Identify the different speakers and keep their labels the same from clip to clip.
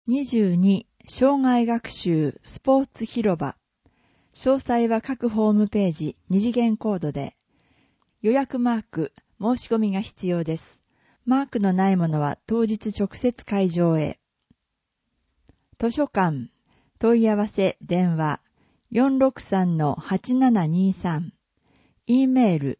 Speaker 1: 22、生涯学習スポーツ広場。詳細は各ホームページ二次元コードで。予約マーク、申し込みが必要です。マークのないものは当日直接会場へ。図書館、問い合わせ電話 463-8723。E メール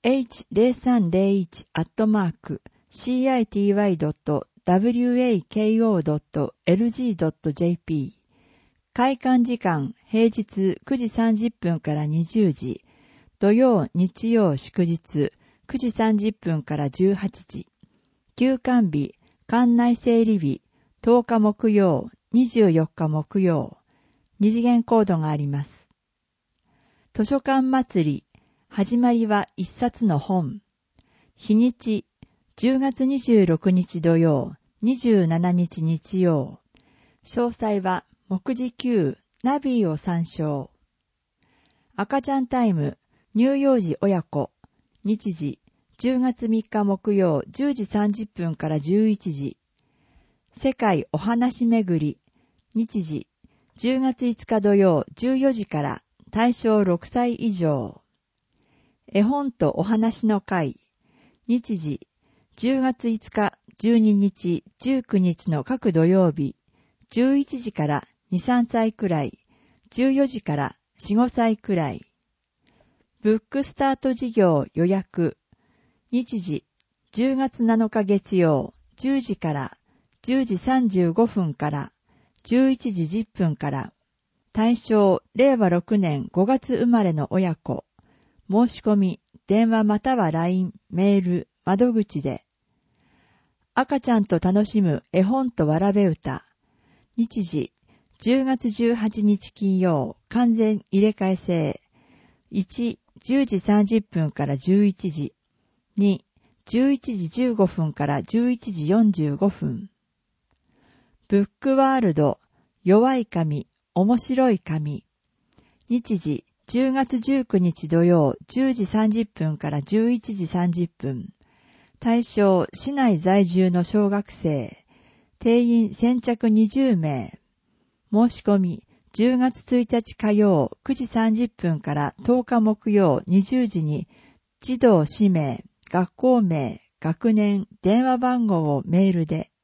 Speaker 1: h0301@city.wako.lg.jp。 開館時間平日9時30分から20時、土曜日曜祝日9時30分から18時。休館日、館内整理日10日木曜、24日木曜。二次元コードがあります。図書館祭り、始まりは一冊の本。日にち、10月26日土曜、27日日曜。詳細は目次9、ナビーを参照。赤ちゃんタイム、乳幼児親子。日時、10月3日木曜、10時30分から11時。世界お話巡り。日時、10月5日土曜、14時から、対象6歳以上。絵本とお話の会。日時、10月5日、12日、19日の各土曜日、11時から2、3歳くらい、14時から4、5歳くらい。ブックスタート事業予約。日時、10月7日月曜、10時から10時35分から11時10分から。対象、令和6年5月生まれの親子。申し込み、電話または LINE、メール、窓口で。赤ちゃんと楽しむ絵本とわらべ歌。日時、10月18日金曜、完全入れ替え制。1、10時30分から11時。2、11時15分から11時45分。ブックワールド、弱い紙、面白い紙。日時、10月19日土曜、10時30分から11時30分。対象、市内在住の小学生。定員先着20名。申し込み、10月1日火曜、9時30分から10日木曜20時に、児童氏名、学校名、学年、電話番号をメールで。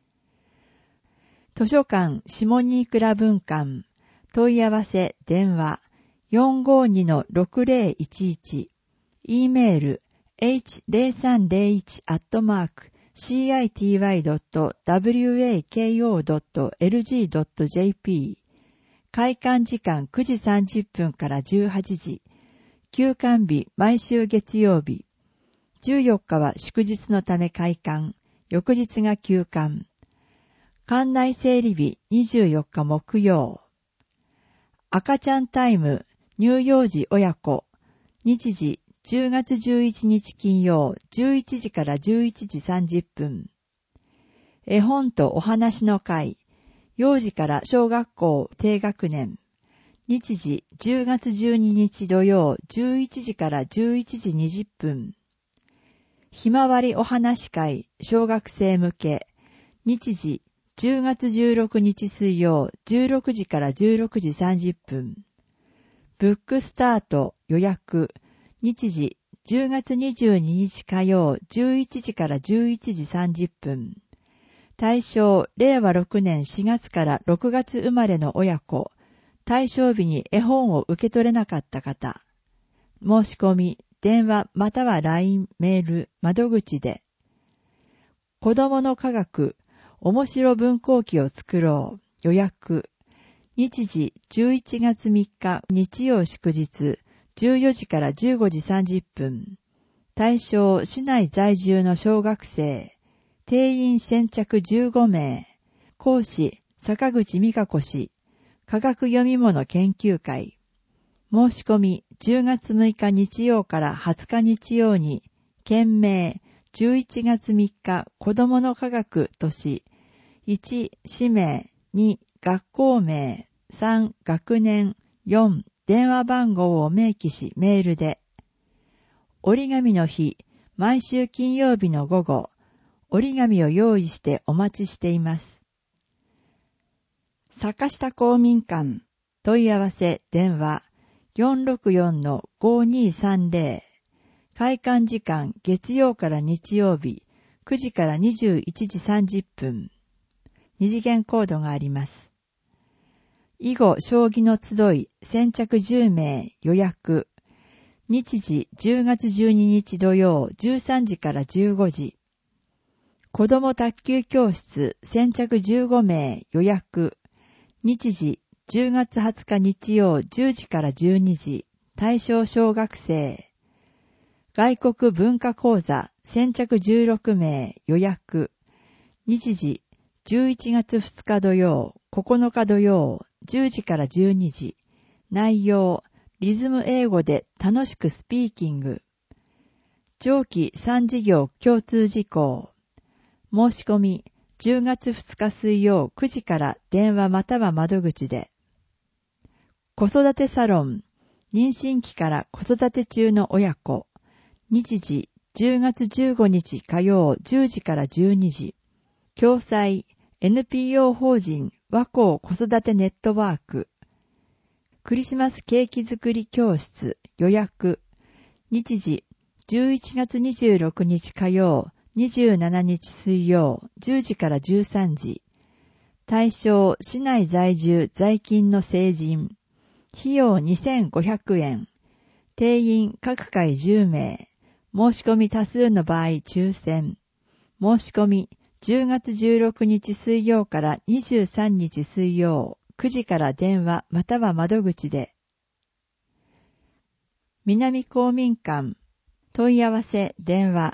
Speaker 1: 図書館下新倉分館。問い合わせ電話 452-6011。E メール h0301@city.wako.lg.jp。 開館時間9時30分から18時。休館日毎週月曜日。14日は祝日のため開館。翌日が休館。館内整理日24日木曜。赤ちゃんタイム、乳幼児親子。日時、10月11日金曜、11時から11時30分。絵本とお話の会。幼児から小学校低学年。日時、10月12日土曜、11時から11時20分。ひまわりお話会、小学生向け。日時、10月16日水曜、16時から16時30分。ブックスタート予約。日時、10月22日火曜、11時から11時30分。対象、令和6年4月から6月生まれの親子。対象日に絵本を受け取れなかった方。申し込み、電話または LINE、メール、窓口で。子供の科学、面白文庫記を作ろう。予約。日時11月3日日曜祝日14時から15時30分。対象市内在住の小学生。定員先着15名。講師坂口美香子氏。科学読み物研究会。申し込み10月6日日曜から20日日曜に。件名11月3日子供の科学とし。1、氏名、2、学校名、3、学年、4、電話番号を明記しメールで。折り紙の日、毎週金曜日の午後、折り紙を用意してお待ちしています。 坂下公民館問い合わせ電話 464-5230 開館時間月曜から日曜日9時から21時30分二次元コードがあります。囲碁将棋の集い先着10名予約日時10月12日土曜13時から15時子ども卓球教室先着15名予約日時10月20日日曜10時から12時対象小学生外国文化講座先着16名予約日時11月2日土曜9日土曜10時から12時内容リズム英語で楽しくスピーキング長期3事業共通事項申し込み10月2日水曜9時から電話または窓口で子育てサロン妊娠期から子育て中の親子日時10月15日火曜10時から12時共催 NPO 法人和光子育てネットワーククリスマスケーキ作り教室予約日時11月26日火曜27日水曜10時から13時対象市内在住在勤の成人費用2500円定員各回10名申し込み多数の場合抽選申し込み10月16日水曜から23日水曜9時から電話または窓口で南公民館問い合わせ電話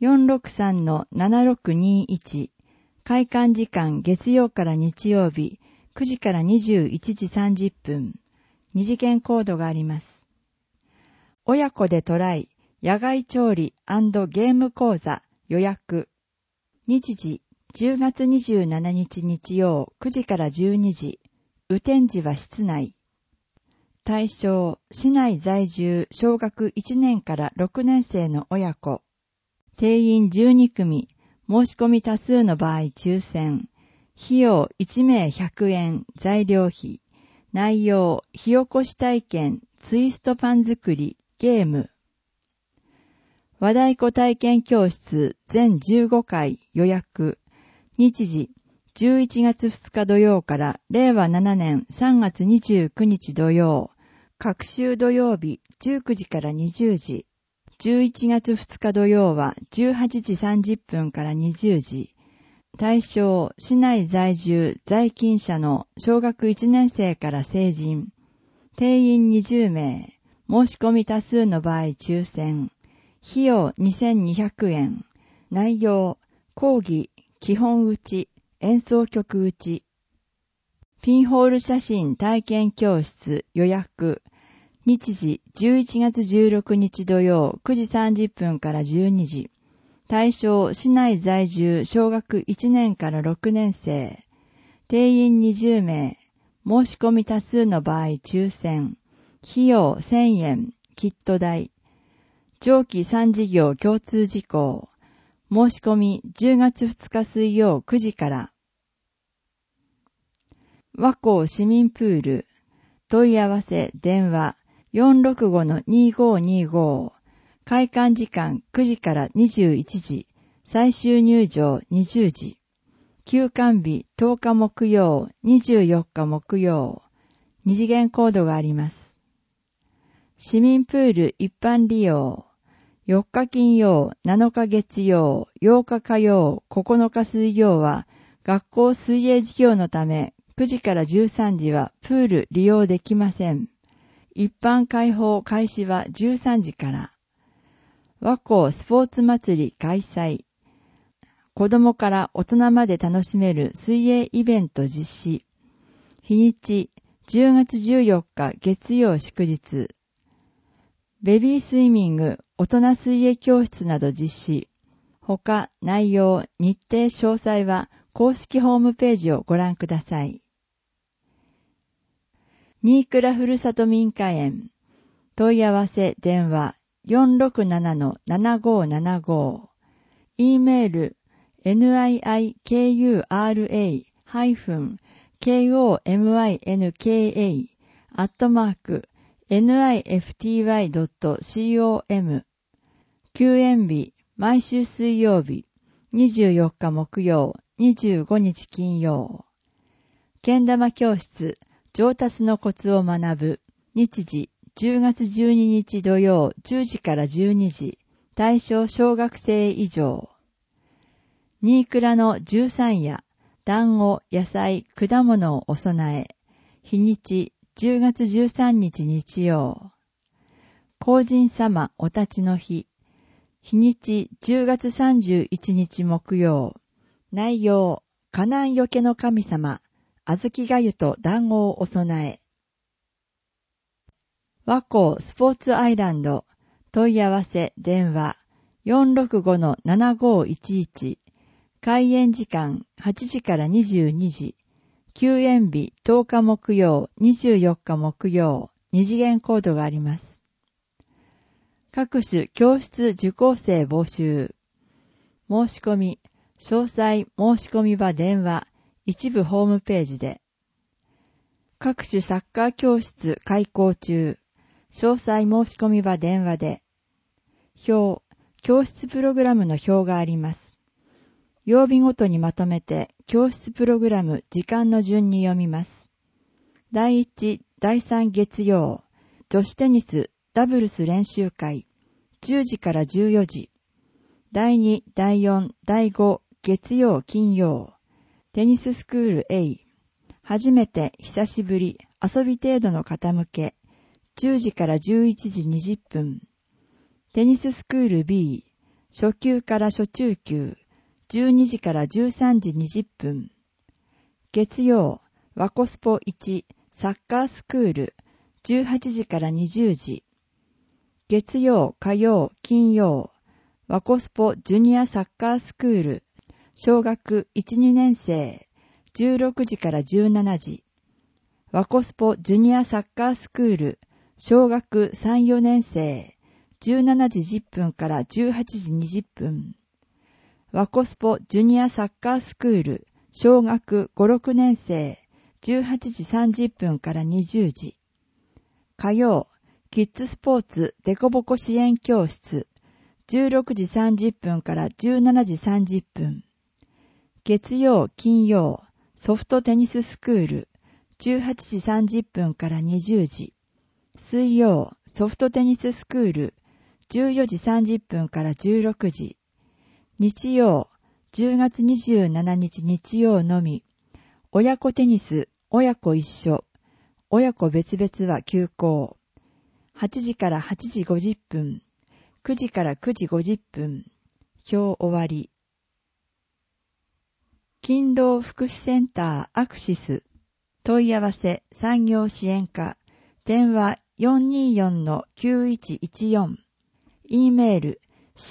Speaker 1: 463-7621 開館時間月曜から日曜日9時から21時30分二次元コードがあります。親子でトライ野外調理&ゲーム講座予約日時10月27日日曜9時から12時雨天時は室内対象市内在住小学1年から6年生の親子定員12組申し込み多数の場合抽選費用1名100円材料費内容火起こし体験ツイストパン作りゲーム和太鼓体験教室全15回予約日時11月2日土曜から令和7年3月29日土曜各週土曜日19時から20時11月2日土曜は18時30分から20時対象市内在住在勤者の小学1年生から成人定員20名申し込み多数の場合抽選費用2200円内容講義基本打ち演奏曲打ちピンホール写真体験教室予約日時11月16日土曜9時30分から12時対象市内在住小学1年から6年生定員20名申し込み多数の場合抽選費用1000円キット代長期3事業共通事項申し込み10月2日水曜9時から和光市民プール問い合わせ電話 465-2525 開館時間9時から21時最終入場20時休館日10日木曜24日木曜二次元コードがあります市民プール一般利用4日金曜、7日月曜、8日火曜、9日水曜は学校水泳授業のため9時から13時はプール利用できません。一般開放開始は13時から。和光スポーツ祭り開催。子供から大人まで楽しめる水泳イベント実施。日にち10月14日月曜祝日。ベビースイミング、大人水泳教室など実施。他、内容、日程詳細は公式ホームページをご覧ください。新倉ふるさと民家園。問い合わせ電話 467-7575。E メール niikura- komika@nifty.com。休園日、毎週水曜日、24日木曜、25日金曜。けん玉教室、上達のコツを学ぶ。日時、10月12日土曜、10時から12時。対象小学生以上。新倉の13夜、団子、野菜、果物をお供え。日にち、10月13日日曜。皇神様お立ちの日。日にち、10月31日木曜。内容、カナンよけの神様、小豆がゆと団子をお供え。和光スポーツアイランド、問い合わせ電話 465-7511。開園時間8時から22時。休園日10日木曜、24日木曜。2次元コードがあります。各種教室受講生募集。申し込み、詳細申し込み場電話、一部ホームページで。各種サッカー教室開講中。詳細申し込み場電話で。表、教室プログラムの表があります。曜日ごとにまとめて、教室プログラム時間の順に読みます。第1、第3月曜、女子テニスダブルス練習会、10時から14時。第2、第4、第5、月曜、金曜。テニススクール A。初めて、久しぶり、遊び程度の方向け。10時から11時20分。テニススクール B。初級から初中級。12時から13時20分。月曜、ワコスポ1、サッカースクール。18時から20時。月曜、火曜、金曜。ワコスポジュニアサッカースクール。小学1、2年生。16時から17時。ワコスポジュニアサッカースクール。小学3、4年生。17時10分から18時20分。ワコスポジュニアサッカースクール。小学5、6年生。18時30分から20時。火曜、キッズスポーツデコボコ支援教室。16時30分から17時30分。月曜、金曜、ソフトテニススクール。18時30分から20時。水曜、ソフトテニススクール。14時30分から16時。日曜、10月27日日曜のみ。親子テニス、親子一緒。親子別々は休校。8時から8時50分。9時から9時50分。表終わり。勤労福祉センターアクシス。問い合わせ産業支援課。電話 424-9114。E メール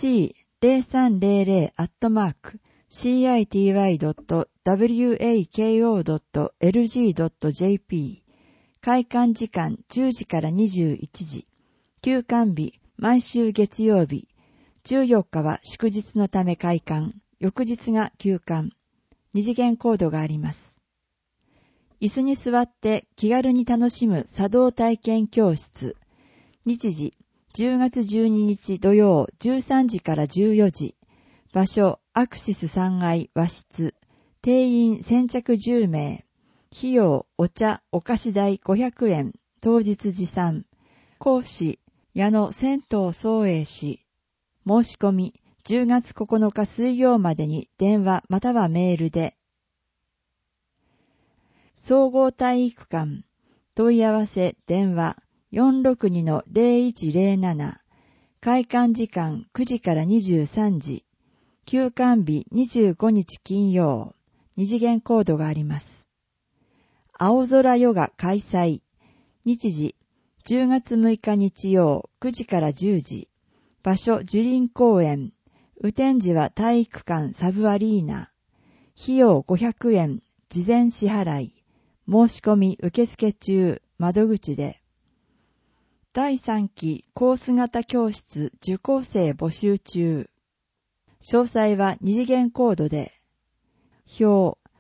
Speaker 1: c0308-city.wako.lg.jp。開館時間10時から21時。休館日毎週月曜日。14日は祝日のため開館。翌日が休館。二次元コードがあります。椅子に座って気軽に楽しむ茶道体験教室。日時、10月12日土曜13時から14時。場所、アクシス3階和室。定員先着10名。費用、お茶、お菓子代500円。当日持参。講師、矢野仙頭宗栄氏。申し込み、10月9日水曜までに電話またはメールで。総合体育館。問い合わせ電話 462-0107。開館時間9時から23時。休館日25日金曜。二次元コードがあります。青空ヨガ開催。日時、10月6日日曜9時から10時。場所、樹林公園。雨天時は体育館サブアリーナ。費用500円。事前支払い。申し込み受付中。窓口で。第3期コース型教室受講生募集中。詳細は二次元コードで。表、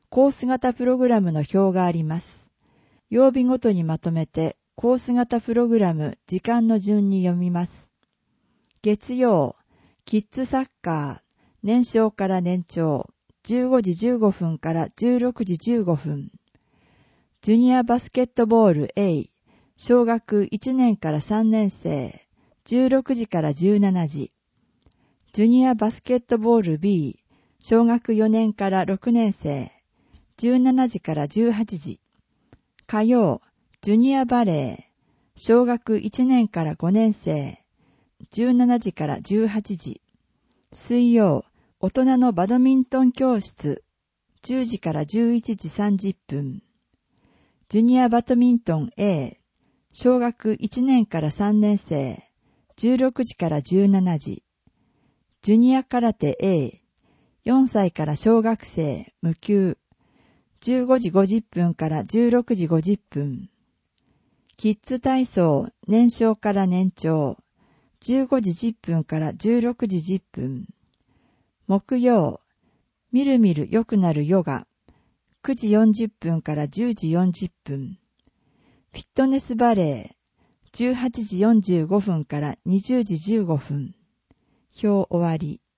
Speaker 1: コース型プログラムの表があります。曜日ごとにまとめてコース型プログラム時間の順に読みます。月曜、キッズサッカー、年少から年長、15時15分から16時15分。ジュニアバスケットボール A、小学1年から3年生、16時から17時。ジュニアバスケットボール B、小学4年から6年生、17時から18時。火曜、ジュニアバレー、小学1年から5年生、17時から18時。水曜、大人のバドミントン教室、10時から11時30分。ジュニアバドミントン A、小学1年から3年生、16時から17時。ジュニア空手 A、4歳から小学生、無給、15時50分から16時50分。キッズ体操、年少から年長、15時10分から16時10分。木曜、みるみる良くなるヨガ、9時40分から10時40分。フィットネスバレー、18時45分から20時15分。表終わり。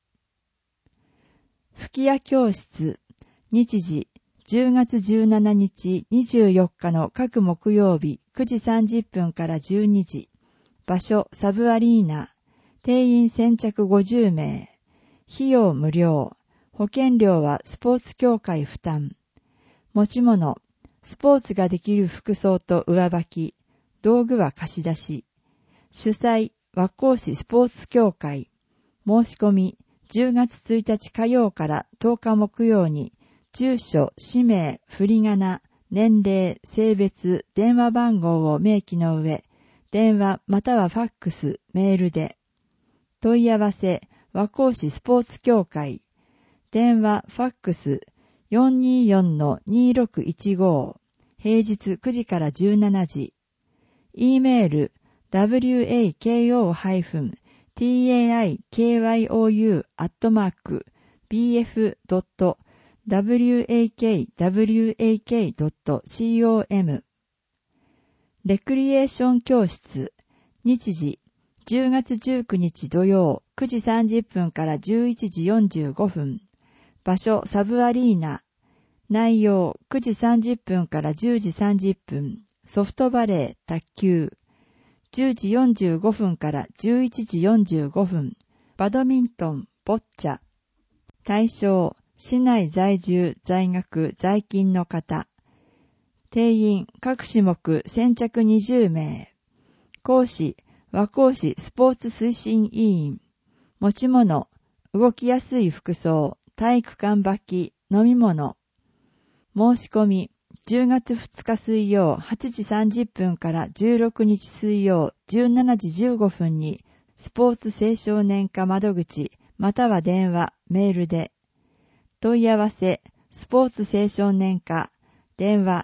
Speaker 1: 吹き矢教室、日時、10月17日24日の各木曜日9時30分から12時。場所、サブアリーナ。定員先着50名。費用無料。保険料はスポーツ協会負担。持ち物、スポーツができる服装と上履き。道具は貸し出し。主催、和光市スポーツ協会。申し込み、10月1日火曜から10日木曜に、住所、氏名、振り仮名、年齢、性別、電話番号を明記の上、電話またはファックス、メールで。問い合わせ、和光市スポーツ協会。電話、ファックス、424-2615。平日9時から17時。E メール、wako-tayou@bf.wak.com。レクリエーション教室、日時、10月19日土曜9時30分から11時45分。場所、サブアリーナ。内容、9時30分から10時30分。ソフトバレー、卓球。10時45分から11時45分。バドミントン、ボッチャ。対象、市内在住、在学、在勤の方。定員、各種目、先着20名。講師、和光市スポーツ推進委員。持ち物、動きやすい服装、体育館履き、飲み物。申し込み、10月2日水曜8時30分から16日水曜17時15分にスポーツ青少年課窓口または電話、メールで。問い合わせ、スポーツ青少年課、電話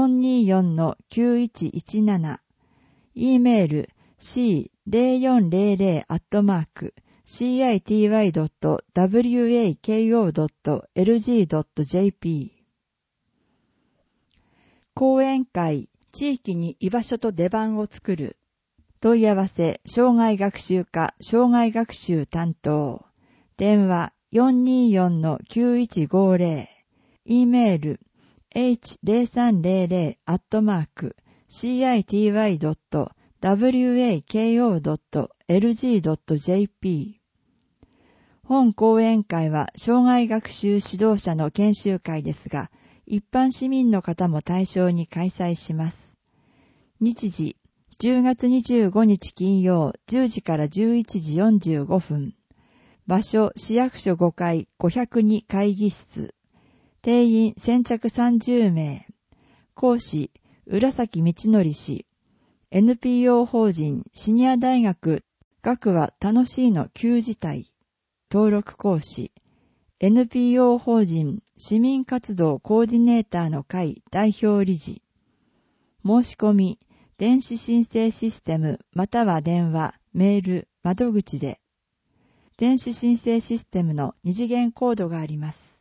Speaker 1: 424-9117。E メール city.wako.lg.jp。講演会、地域に居場所と出番を作る。問い合わせ、障害学習課、障害学習担当。電話、424-9150。E メール、h0300@city.wako.lg.jp。本講演会は障害学習指導者の研修会ですが、一般市民の方も対象に開催します。日時、10月25日金曜10時から11時45分。場所、市役所5階502会議室。定員先着30名。講師、浦崎道則氏。NPO 法人シニア大学学は楽しいの旧字体。登録講師。NPO 法人市民活動コーディネーターの会代表理事。申し込み、電子申請システムまたは電話、メール、窓口で。電子申請システムの二次元コードがあります。